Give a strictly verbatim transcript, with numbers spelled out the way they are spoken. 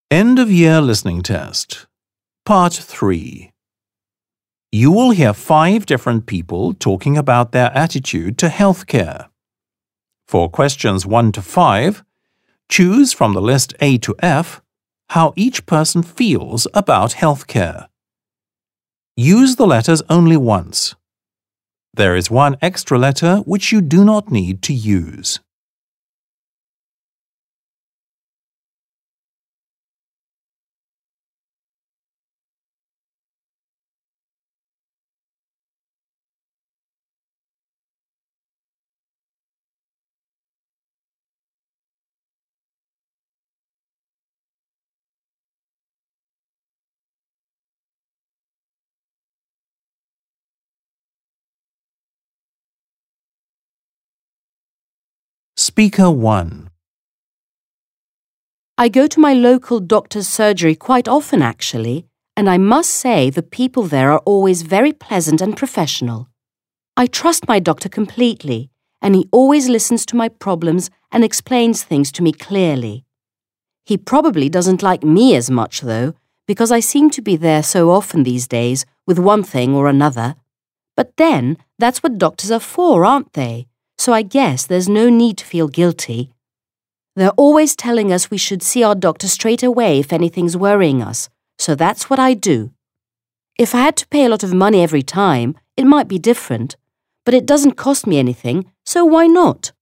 End of year listening test. Part three. You will hear five different people talking about their attitude to healthcare. For questions one to five, choose from the list A to F how each person feels about healthcare. Use the letters only once. There is one extra letter which you do not need to use. Speaker one. I go to my local doctor's surgery quite often, actually, and I must say the people there are always very pleasant and professional. I trust my doctor completely, and he always listens to my problems and explains things to me clearly. He probably doesn't like me as much, though, because I seem to be there so often these days with one thing or another. But then, that's what doctors are for, aren't they? So I guess there's no need to feel guilty. They're always telling us we should see our doctor straight away if anything's worrying us, so that's what I do. If I had to pay a lot of money every time, it might be different, but it doesn't cost me anything, so why not?